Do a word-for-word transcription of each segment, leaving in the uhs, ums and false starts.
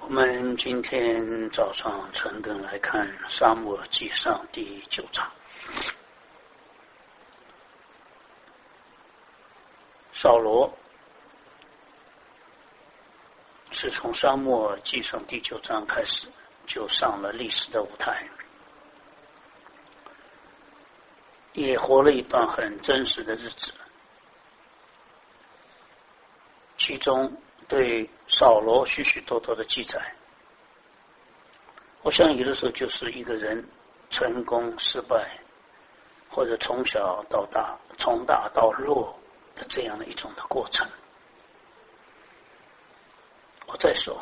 我们今天早上晨更来看《撒母耳记上》第九章。扫罗是从《撒母耳记上》第九章开始就上了历史的舞台，也活了一段很真实的日子。其中对扫罗许许多多的记载，我想有的时候就是一个人成功失败，或者从小到大从大到弱的这样的一种的过程。我再说，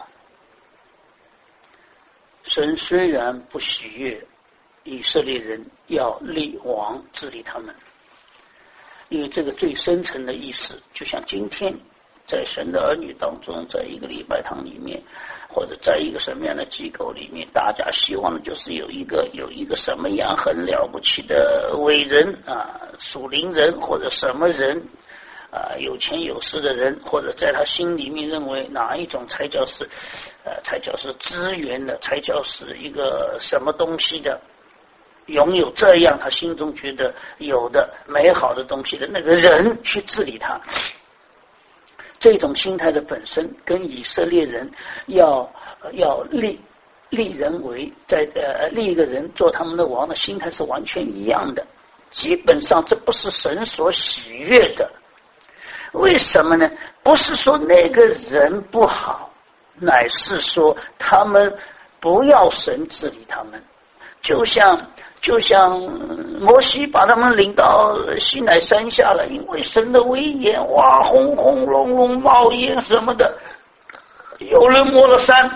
神虽然不喜悦以色列人要立王治理他们，因为这个最深层的意思，就像今天在神的儿女当中，在一个礼拜堂里面，或者在一个什么样的机构里面，大家希望的就是有一个有一个什么样很了不起的伟人啊，属灵人或者什么人啊，有钱有势的人，或者在他心里面认为哪一种才叫是呃才叫是资源的，才叫是一个什么东西的，拥有这样他心中觉得有的美好的东西的那个人去治理他。这种心态的本身跟以色列人要要立立人为在呃立一个人做他们的王的心态是完全一样的。基本上这不是神所喜悦的。为什么呢？不是说那个人不好，乃是说他们不要神治理他们。就像就像摩西把他们领到西乃山下了，因为神的威严，哇，轰轰隆隆冒烟什么的，有人摸了山，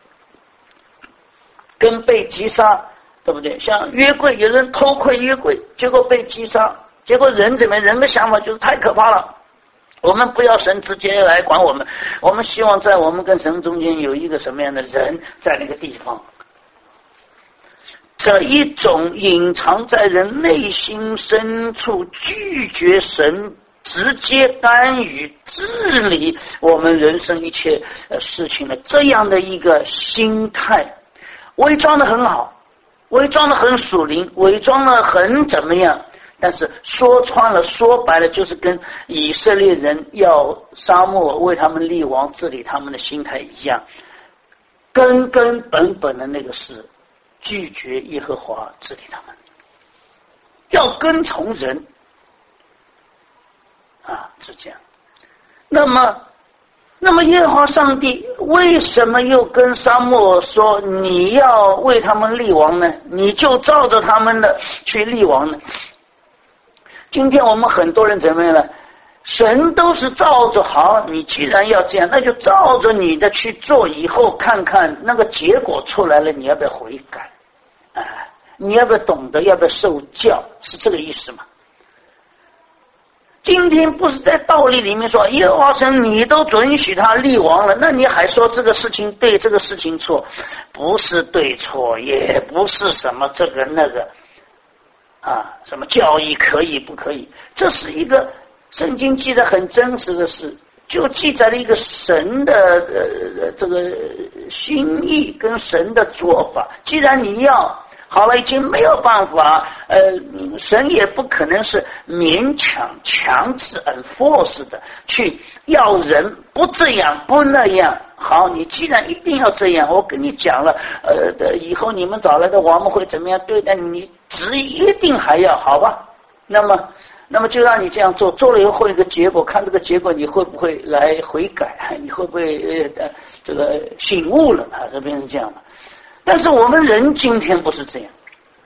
跟被击杀，对不对？像约柜，有人偷窥约柜，结果被击杀，结果人怎么人的想法就是太可怕了，我们不要神直接来管我们，我们希望在我们跟神中间有一个什么样的人在那个地方。这一种隐藏在人内心深处，拒绝神直接干预治理我们人生一切事情的这样的一个心态，伪装得很好，伪装得很属灵，伪装得很怎么样，但是说穿了说白了就是跟以色列人要撒母耳为他们立王治理他们的心态一样，根根本本的那个是拒绝耶和华治理他们，要跟从人啊，是这样。那么那么耶和华上帝为什么又跟撒母耳说你要为他们立王呢？你就照着他们的去立王呢？今天我们很多人怎么样呢？神都是照着，好，你既然要这样，那就照着你的去做，以后看看那个结果出来了，你要不要悔改啊？你要不要懂得，要不要受教，是这个意思吗？今天不是在道理里面说耶和华神你都准许他立王了，那你还说这个事情对，这个事情错？不是对错，也不是什么这个那个啊，什么教义可以不可以，这是一个圣经记载很真实的事，就记载了一个神的呃这个心意跟神的做法。既然你要好了，已经没有办法，呃，神也不可能是勉强强制 enforce 的去要人不这样不那样。好，你既然一定要这样，我跟你讲了，呃，以后你们找来的王们会怎么样对待你，你执意一定还要好吧？那么。那么就让你这样做，做了以后会有一个结果，看这个结果你会不会来悔改，你会不会呃这个醒悟了啊？这变成这样了。但是我们人今天不是这样，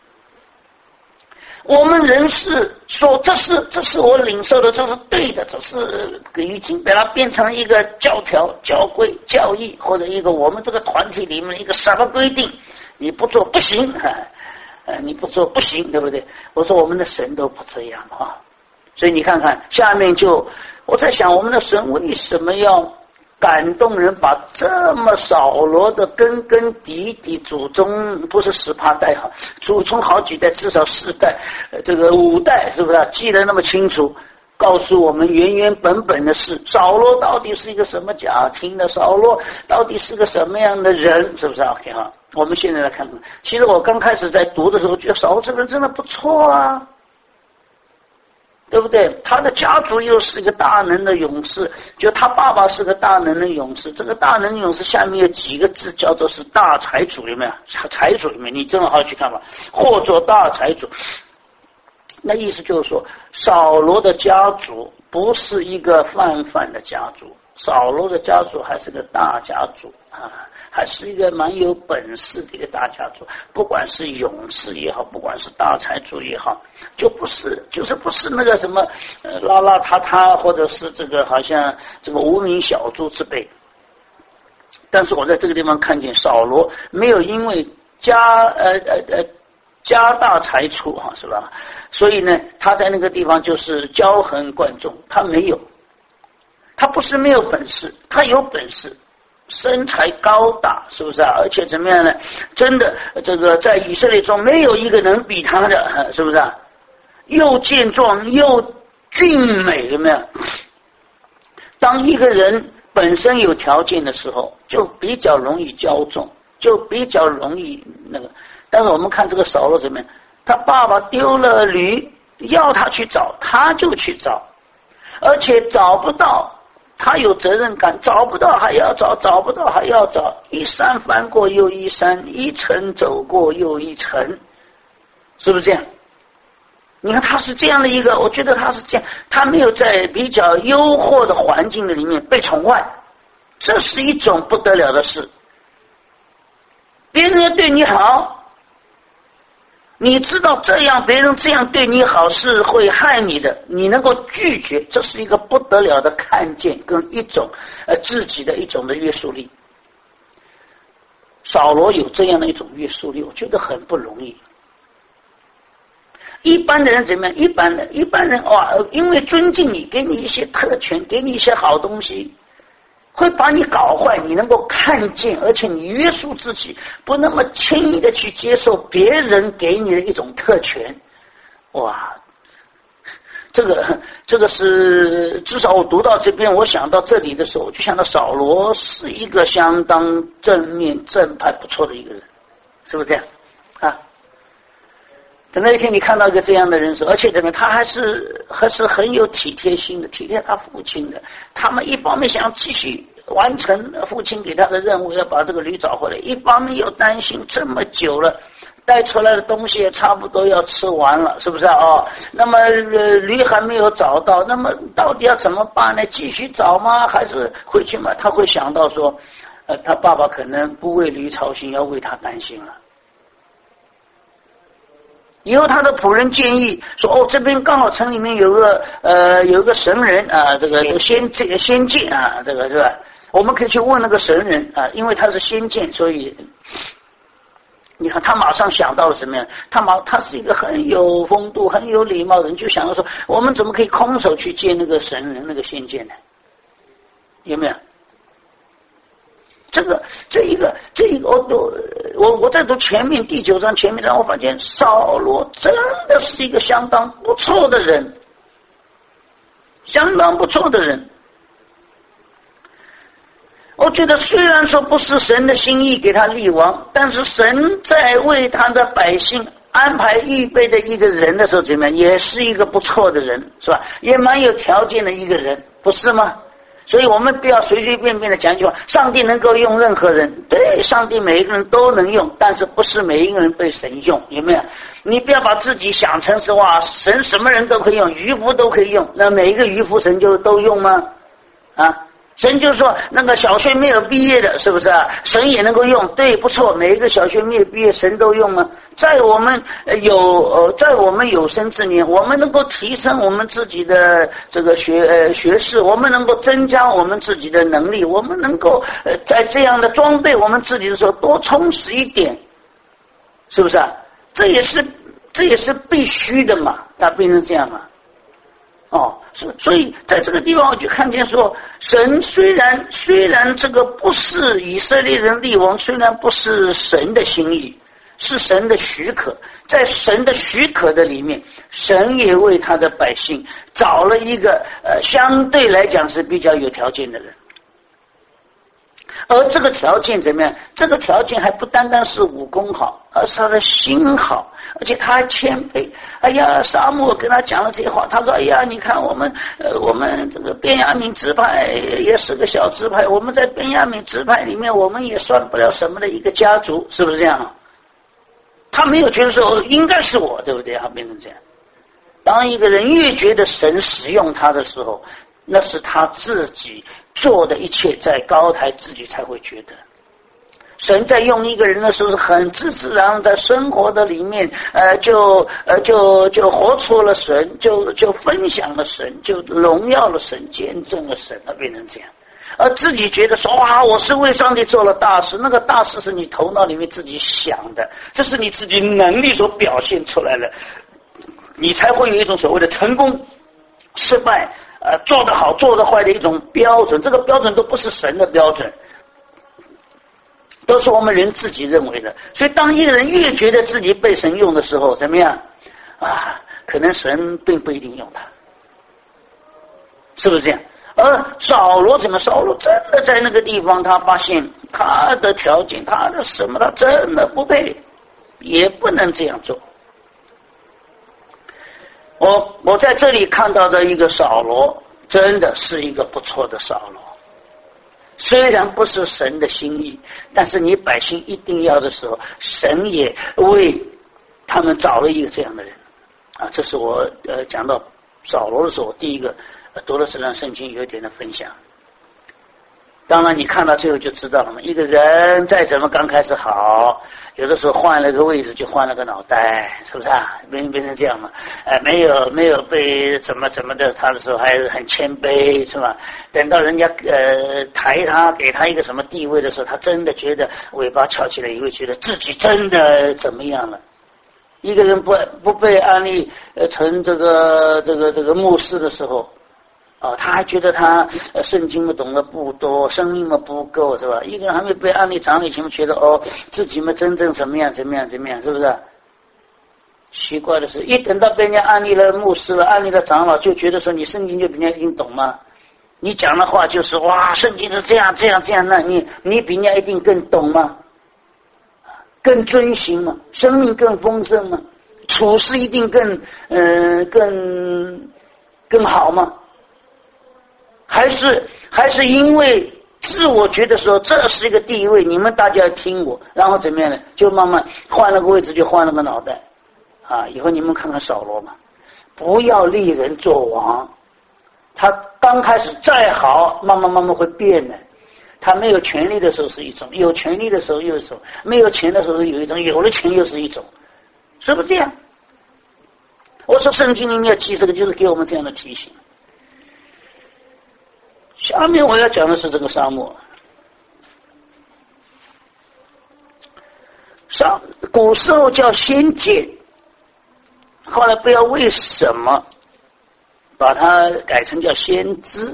我们人是说这是这是我领受的，这是对的，这是已经把它变成一个教条、教规、教义，或者一个我们这个团体里面一个什么规定，你不做不行啊，呃，你不做不行，对不对？我说我们的神都不这样啊。所以你看看下面就我在想，我们的神为什么要感动人，把这么扫罗的根根底底祖宗不是十八代哈，祖宗好几代，至少四代，这个五代是不是记得那么清楚？ 告诉我们原原本本的事。扫罗到底是一个什么家庭的？扫罗到底是个什么样的人？是不是 ？OK 哈？我们现在来看看。其实我刚开始在读的时候，觉得扫罗这个人真的不错啊。对不对？他的家族又是一个大能的勇士，就他爸爸是个大能的勇士。这个大能勇士下面有几个字叫做是大财主，有没有？财主里面，你正好去看吧，或做大财主。那意思就是说，扫罗的家族不是一个泛泛的家族，扫罗的家族还是个大家族啊。还是一个蛮有本事的一个大家族，不管是勇士也好，不管是大财主也好，就不是，就是不是那个什么呃邋邋遢遢，或者是这个好像这个无名小卒之辈。但是我在这个地方看见扫罗没有因为家呃呃呃家大财粗哈，是吧？所以呢，他在那个地方就是骄横惯众，他没有，他不是没有本事，他有本事。身材高大，是不是啊？而且怎么样呢？真的，这个在以色列中没有一个能比他的，是不是啊？又健壮又俊美，有没有？当一个人本身有条件的时候，就比较容易骄纵，就比较容易那个。但是我们看这个扫罗怎么样？他爸爸丢了驴，要他去找，他就去找，而且找不到。他有责任感，找不到还要找，找不到还要找，一山翻过又一山，一城走过又一城，是不是这样？你看他是这样的一个，我觉得他是这样，他没有在比较优渥的环境的里面被宠坏，这是一种不得了的事。别人要对你好，你知道这样别人这样对你好是会害你的，你能够拒绝，这是一个不得了的看见跟一种呃自己的一种的约束力。扫罗有这样的一种约束力，我觉得很不容易。一般的人怎么样？一般的一般人哇，因为尊敬你，给你一些特权，给你一些好东西，会把你搞坏，你能够看见，而且你约束自己，不那么轻易的去接受别人给你的一种特权。哇，这个这个是至少我读到这边，我想到这里的时候，我就想到扫罗是一个相当正面正派不错的一个人，是不是这样啊？等那一天你看到一个这样的人时，而且怎么他还是还是很有体贴心的，体贴他父亲的。他们一方面想要继续完成父亲给他的任务，要把这个驴找回来，一方面又担心这么久了带出来的东西也差不多要吃完了，是不是啊？哦，那么、呃、驴还没有找到，那么到底要怎么办呢？继续找吗？还是回去吗？他会想到说，呃，他爸爸可能不为驴操心，要为他担心了。以后他的仆人建议说：“哦，这边刚好城里面有个呃有个神人啊，这个有先这个先见啊，这个是吧？我们可以去问那个神人啊，因为他是先见，所以你看他马上想到了什么样？他马他是一个很有风度、很有礼貌的人，就想到说，我们怎么可以空手去见那个神人、那个先见呢？有没有？”这个这一个这一个，我我我在读前面第九章前面章，我发现扫罗真的是一个相当不错的人，相当不错的人。我觉得虽然说不是神的心意给他立王，但是神在为他的百姓安排预备的一个人的时候，怎么样，也是一个不错的人，是吧？也蛮有条件的一个人，不是吗？所以我们不要随随便便的讲一句话，上帝能够用任何人，对，上帝每一个人都能用，但是不是每一个人被神用，有没有？你不要把自己想成是哇，神什么人都可以用，渔夫都可以用，那每一个渔夫神就都用吗？啊？神就说那个小学没有毕业的，是不是啊？神也能够用，对，不错，每一个小学没有毕业神都用吗？在我们有呃，在我们有生之年，我们能够提升我们自己的这个学呃学识，我们能够增加我们自己的能力，我们能够呃在这样的装备我们自己的时候多充实一点，是不是啊？这也是这也是必须的嘛，它变成这样嘛。哦，所所以在这个地方我就看见说，神虽然虽然这个不是以色列人立王，虽然不是神的心意， 是神的许可，在神的许可的里面，神也为他的百姓找了一个呃相对来讲是比较有条件的人。而这个条件怎么样？这个条件还不单单是武功好，而是他的心好，而且他还谦卑。哎呀，撒母耳跟他讲了这些话，他说：“哎呀，你看我们呃，我们这个便雅悯支派也是个小支派，我们在便雅悯支派里面，我们也算不了什么的一个家族，是不是这样？”他没有觉得说应该是我，对不对？他变成这样。当一个人越觉得神使用他的时候，那是他自己做的一切在高台，自己才会觉得神在用一个人的时候是很自自然，在生活的里面，呃，就呃就就活出了神，就就分享了神，就荣耀了神，见证了神，他变成这样。而自己觉得说哇，我是为上帝做了大事，那个大事是你头脑里面自己想的，这是你自己能力所表现出来的，你才会有一种所谓的成功、失败。呃，做得好做得坏的一种标准，这个标准都不是神的标准，都是我们人自己认为的。所以当一个人越觉得自己被神用的时候，怎么样啊？可能神并不一定用他，是不是这样？而扫罗怎么？扫罗真的在那个地方，他发现他的条件，他的什么，他真的不配，也不能这样做。我我在这里看到的一个扫罗，真的是一个不错的扫罗。虽然不是神的心意，但是你百姓一定要的时候，神也为他们找了一个这样的人啊。这是我呃讲到扫罗的时候，第一个呃读了这段圣经有一点的分享。当然你看到最后就知道了嘛，一个人再怎么刚开始好，有的时候换了个位置就换了个脑袋，是不是啊？变变成这样嘛？呃，没有没有被怎么怎么的，他的时候还是很谦卑，是吧？等到人家呃抬他给他一个什么地位的时候，他真的觉得尾巴翘起来，也会觉得自己真的怎么样了。一个人不不被安利呃成这个这个这个牧师的时候。啊、哦，他还觉得他呃圣经嘛懂得不多，生命嘛不够，是吧？一个人还没被安利长以前，觉得哦自己嘛真正怎么样怎么样怎么样，是不是？奇怪的是，一等到被人家安利了牧师了，安利了长老，就觉得说你圣经就比人家一定懂吗？你讲的话就是哇，圣经是这样这样这样，那你你比人家一定更懂吗？更遵行吗？生命更丰盛吗？处事一定更嗯、呃、更更好吗？还是还是因为自我觉得说这是一个地位，你们大家要听我，然后怎么样呢？就慢慢换了个位置，就换了个脑袋啊！以后你们看看扫罗嘛，不要立人做王。他刚开始再好，慢慢慢慢会变的。他没有权利的时候是一种，有权利的时候又是一种，没有钱的时候有一种，有了钱又是一种，是不是这样？我说圣经里面要记这个，就是给我们这样的提醒。下面我要讲的是这个沙漠。上古时候叫先见，后来不知道为什么把它改成叫先知。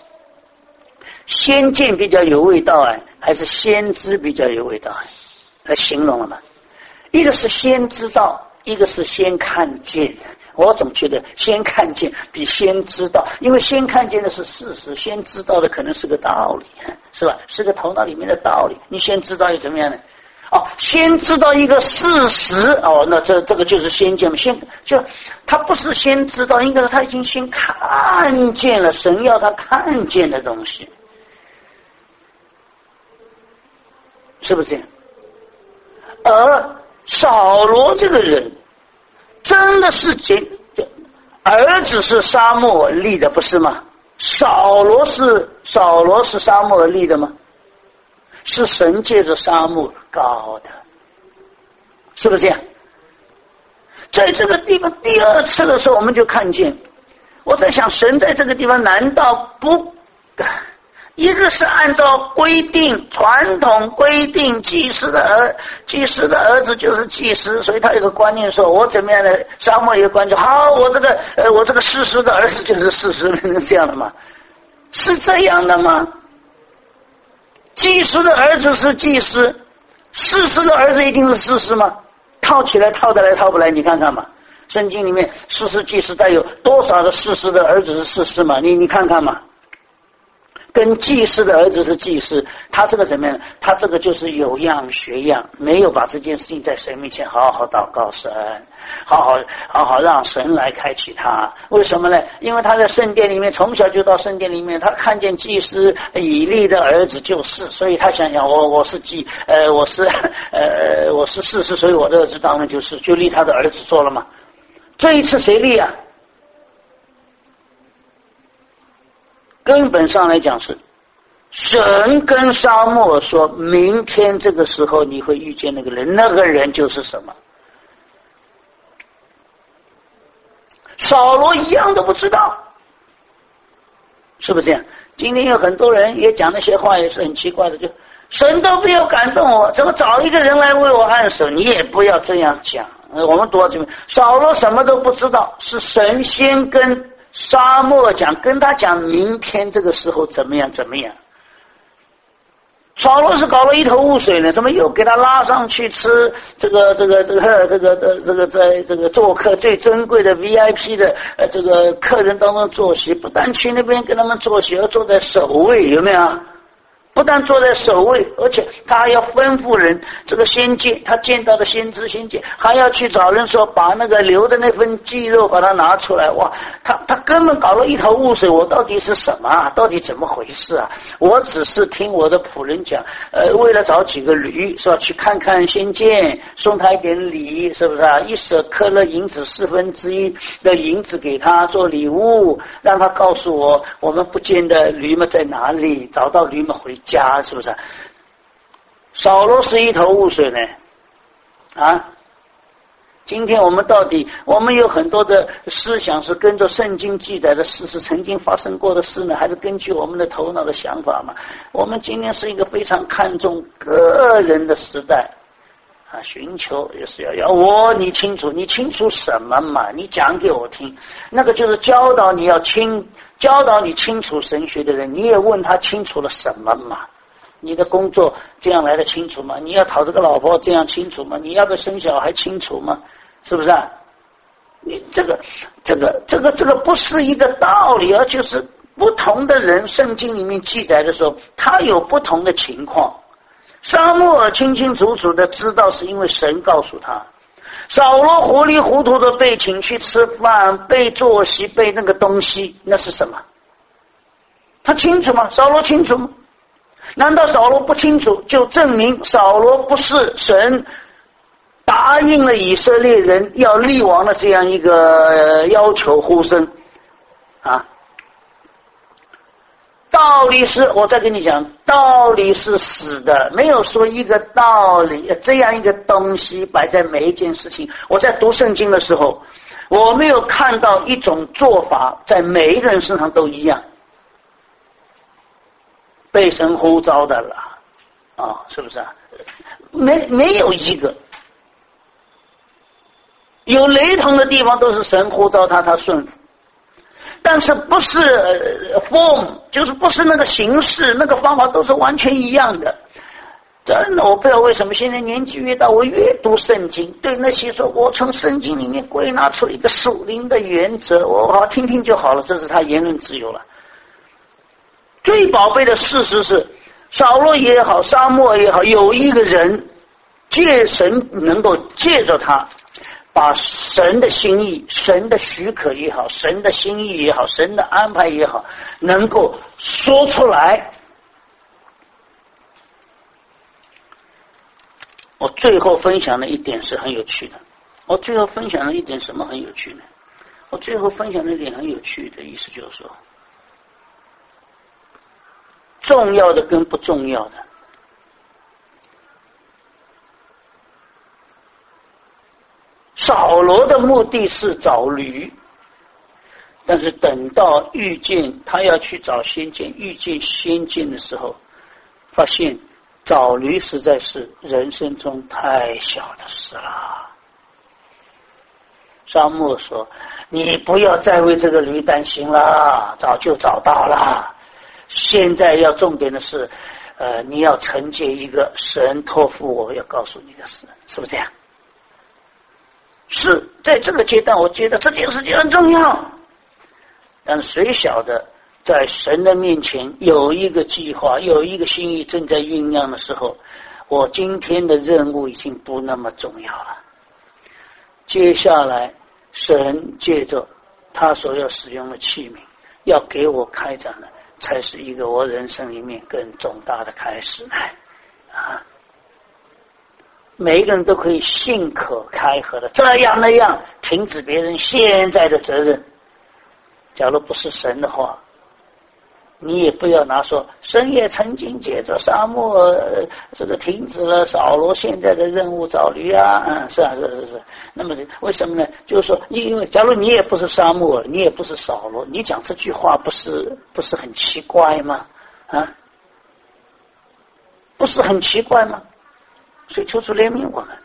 先见比较有味道哎，还是先知比较有味道哎？来形容了嘛？一个是先知道，一个是先看见。我总觉得先看见比先知道，因为先看见的是事实，先知道的可能是个道理，是吧？是个头脑里面的道理。你先知道又怎么样呢？哦，先知道一个事实，哦，那这这个就是先见嘛。先就他不是先知道，应该是他已经先看见了神要他看见的东西，是不是这样？而扫罗这个人。真的是这儿子是撒母耳立的，不是吗？扫罗是扫罗是撒母耳立的吗？是神借着撒母耳高的，是不是这样？在这个地方第二次的时候，我们就看见，我在想，神在这个地方难道不？一个是按照规定传统规定，祭司的儿祭司的儿子就是祭司，所以他有个观念说，我怎么样的沙漠有个观念，好，我这个呃我这个士师的儿子就是士师，这样的吗？是这样的吗？祭司的儿子是祭司，士师的儿子一定是士师吗？ 套起来套得来套不来，你看看嘛。圣经里面士师祭司带有多少个士师的儿子是士师嘛？你你看看嘛。跟祭司的儿子是祭司，他这个怎么样？他这个就是有样学样，没有把这件事情在神面前好好祷告神，好好好好让神来开启他。为什么呢？因为他在圣殿里面，从小就到圣殿里面，他看见祭司以利的儿子就是，所以他想想我我是祭呃我是呃我是士师，所以我的儿子当然就是就立他的儿子做了嘛。这一次谁立啊？根本上来讲是神跟沙漠说，明天这个时候你会遇见那个人，那个人就是什么？扫罗一样都不知道，是不是这样？今天有很多人也讲那些话，也是很奇怪的，就神都不要感动我，怎么找一个人来为我按手？你也不要这样讲。我们读到这边，扫罗什么都不知道，是神先跟沙漠讲，跟他讲明天这个时候怎么样怎么样。扫罗是搞了一头雾水呢，怎么又给他拉上去吃这个这个这个这个这这个在这个做客最珍贵的 V I P 的呃这个客人当中坐席，不但去那边跟他们坐席，而坐在首位，有没有？不但坐在首位，而且他还要吩咐人，这个先见他见到的先知先见，还要去找人说把那个留的那份鸡肉把它拿出来。哇，他他根本搞了一头雾水，我到底是什么啊？到底怎么回事啊？我只是听我的仆人讲，呃，为了找几个驴，说去看看先见，送他一点礼，是不是啊？一舍克勒银子四分之一的银子给他做礼物，让他告诉我我们不见的驴们在哪里，找到驴们回家，是不是？扫罗是一头雾水呢，啊！今天我们到底，我们有很多的思想是跟着圣经记载的事是曾经发生过的事呢，还是根据我们的头脑的想法嘛？我们今天是一个非常看重个人的时代啊，寻求也是要要我，你清楚，你清楚什么嘛？你讲给我听，那个就是教导你要清。教导你清楚神学的人，你也问他清楚了什么嘛？你的工作这样来的清楚吗？你要讨这个老婆这样清楚吗？你要不要生小孩清楚吗？是不是啊？你这个这个这个这个不是一个道理，而就是不同的人，圣经里面记载的时候，他有不同的情况。撒母耳清清楚楚的知道，是因为神告诉他。扫罗糊里糊涂的被请去吃饭，被坐席，被那个东西，那是什么？他清楚吗？扫罗清楚吗？难道扫罗不清楚，就证明扫罗不是神答应了以色列人要立王的这样一个要求呼声啊？道理是，我再跟你讲，道理是死的，没有说一个道理这样一个东西摆在每一件事情。我在读圣经的时候，我没有看到一种做法在每一个人身上都一样，被神呼召的了啊，是不是啊？没没有一个，有雷同的地方都是神呼召他，他顺服。但是不是 form， 就是不是那个形式，那个方法都是完全一样的。真的，我不知道为什么现在年纪越大，我越读圣经，对那些说我从圣经里面归纳出一个属灵的原则，我好听听就好了，这是他言论自由了。最宝贝的事实是，扫罗也好，沙漠也好，有一个人借神能够借着他把神的心意，神的许可也好，神的心意也好，神的安排也好，能够说出来。我最后分享的一点是很有趣的，我最后分享的一点什么很有趣呢？我最后分享的一点很有趣的意思就是说，重要的跟不重要的，扫罗的目的是找驴，但是等到遇见他要去找先见，遇见先见的时候，发现找驴实在是人生中太小的事了。沙漠说：“你不要再为这个驴担心了，早就找到了。现在要重点的是，呃，你要承接一个神托付我要告诉你的事，是不是这样？ 是在这个阶段我觉得这件事情很重要，但谁晓得在神的面前有一个计划，有一个心意正在酝酿的时候，我今天的任务已经不那么重要了。接下来神借着他所要使用的器皿要给我开展的，才是一个我人生里面更重大的开始啊！每一个人都可以信可开河的这样那样停止别人现在的责任。假如不是神的话，你也不要拿说神也曾经借着沙漠、呃、这个停止了扫罗现在的任务造驴啊，嗯，是啊，是是是。那么为什么呢？就是说，因为假如你也不是沙漠，你也不是扫罗，你讲这句话不是不是很奇怪吗？啊，不是很奇怪吗？所以求主怜悯我们。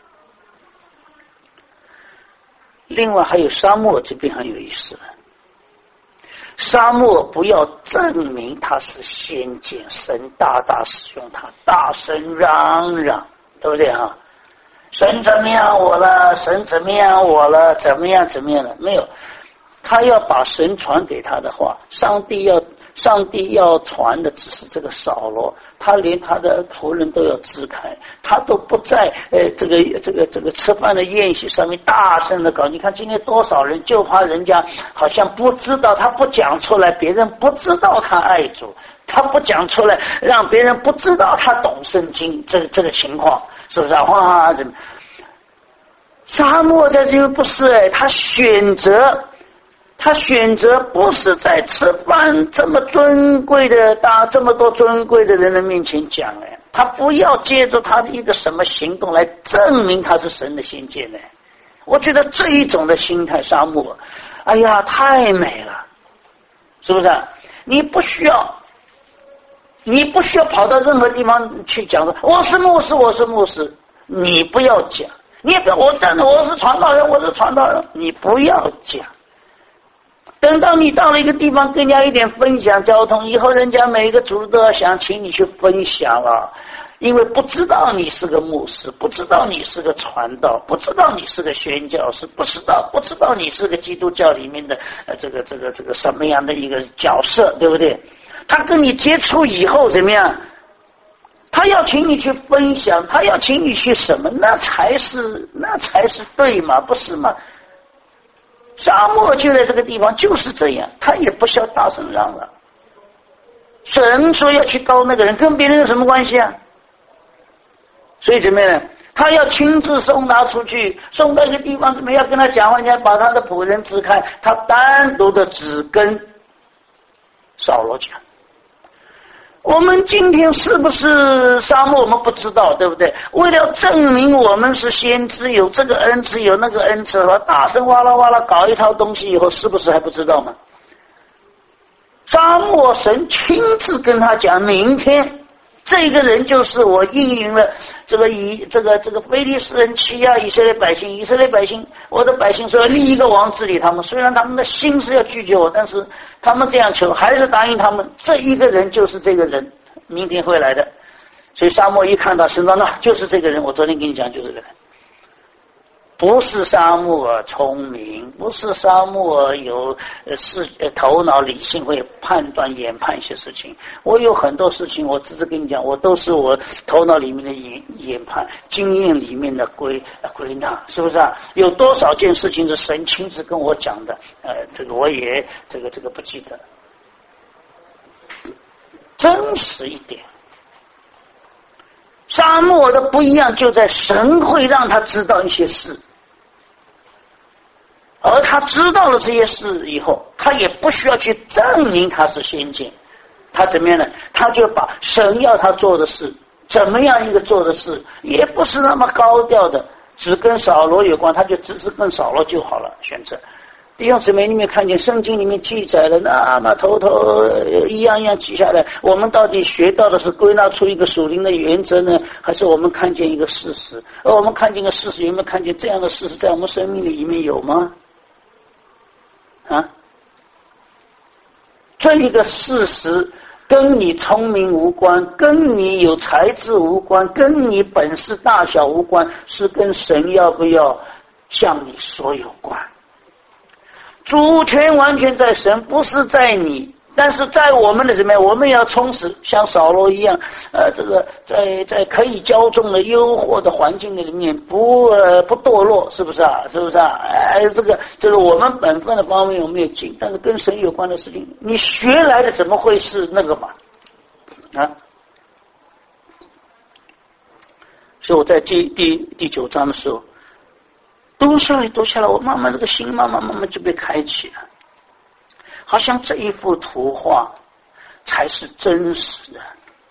另外还有沙漠这边很有意思了。沙漠不要证明他是先见，神大大使用他，大声嚷嚷，对不对啊？神怎么样我了，神怎么样我了，怎么样怎么样了？没有，他要把神传给他的话，上帝要上帝要传的只是这个扫罗，他连他的仆人都要支开，他都不在呃这个这个这个吃饭的宴席上面大声的搞。你看今天多少人就怕人家好像不知道，他不讲出来，别人不知道他爱主，他不讲出来，让别人不知道他懂圣经，这这个情况是不是啊？哇，怎么？沙漠在这边不是哎，他选择。他选择不是在吃饭这么尊贵的大这么多尊贵的人的面前讲哎，他不要借助他的一个什么行动来证明他是神的先见哎。我觉得这一种的心态，沙漠，哎呀，太美了，是不是啊？你不需要，你不需要跑到任何地方去讲说我是牧师，我是牧师，你不要讲，你也不要我真的我是传道人，我是传道人，你不要讲。等到你到了一个地方跟人家一点分享交通以后，人家每一个组都要想请你去分享了，因为不知道你是个牧师，不知道你是个传道，不知道你是个宣教师，不知道不知道你是个基督教里面的呃这个这个这个什么样的一个角色，对不对？他跟你接触以后怎么样？他要请你去分享，他要请你去什么？那才是那才是对嘛，不是吗？沙漠就在这个地方，就是这样，他也不需要大声嚷嚷。神说要去膏那个人，跟别人有什么关系啊？所以怎么样？他要亲自送他出去，送到一个地方，怎么样跟他讲话？人家把他的仆人支开，他单独的只跟扫罗讲。我们今天是不是沙漠？我们不知道，对不对？为了证明我们是先知，有这个恩赐，有那个恩赐，大声哇啦哇啦搞一套东西以后，是不是还不知道吗？沙漠神亲自跟他讲，明天这个人就是我应允了这个以这个这个非利士人欺压以色列百姓，以色列百姓，我的百姓说要立一个王治理他们，虽然他们的心是要拒绝我，但是他们这样求，还是答应他们，这一个人就是这个人，明天会来的。所以沙漠一看到神说，那就是这个人，我昨天跟你讲就是这个人。不是沙漠聪明，不是沙漠有呃是头脑理性会判断研判一些事情。我有很多事情，我只是跟你讲，我都是我头脑里面的研研判、经验里面的归归纳，是不是啊？有多少件事情是神亲自跟我讲的？呃，这个我也这个这个不记得。真实一点，沙漠的不一样就在神会让他知道一些事。而他知道了这些事以后，他也不需要去证明他是先见，他怎么样呢？他就把神要他做的事，怎么样一个做的事，也不是那么高调的，只跟扫罗有关，他就只是跟扫罗就好了。选择弟兄姊妹，你们看见圣经里面记载了那么头头一样一样记下来，我们到底学到的是归纳出一个属灵的原则呢，还是我们看见一个事实？而我们看见一个事实，有没有看见这样的事实在我们生命里面有吗？啊，这一个事实跟你聪明无关，跟你有才智无关，跟你本事大小无关，是跟神要不要向你所有关。主权完全在神，不是在你。但是在我们的什么？我们要充实，像扫罗一样，呃，这个在在可以骄纵的诱惑的环境里面，不呃不堕落，是不是啊？是不是啊？哎，这个这个我们本分的方面我们也尽，但是跟神有关的事情，你学来的怎么会是那个嘛？啊？所以我在第第第九章的时候读下来读下来，我慢慢这个心慢慢慢慢就被开启了。好像这一幅图画才是真实的。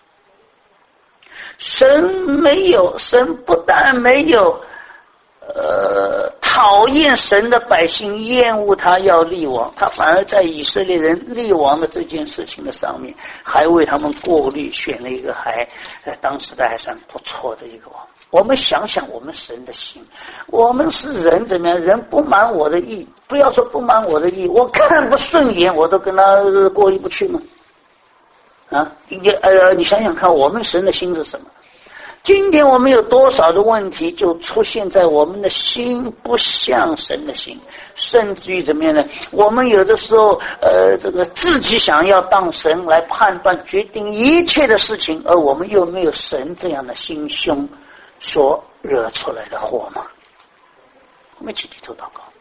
神没有，神不但没有呃讨厌神的百姓，厌恶他要立王，他反而在以色列人立王的这件事情的上面，还为他们过滤，选了一个还在当时的还算不错的一个王。我们想想我们神的心，我们是人怎么样？人不满我的意，不要说不满我的意，我看不顺眼我都跟他过意不去吗？啊，你呃，你想想看，我们神的心是什么？今天我们有多少的问题就出现在我们的心不像神的心，甚至于怎么样呢？我们有的时候呃，这个自己想要当神来判断决定一切的事情，而我们又没有神这样的心胸所惹出来的祸吗？我们一起低头祷告。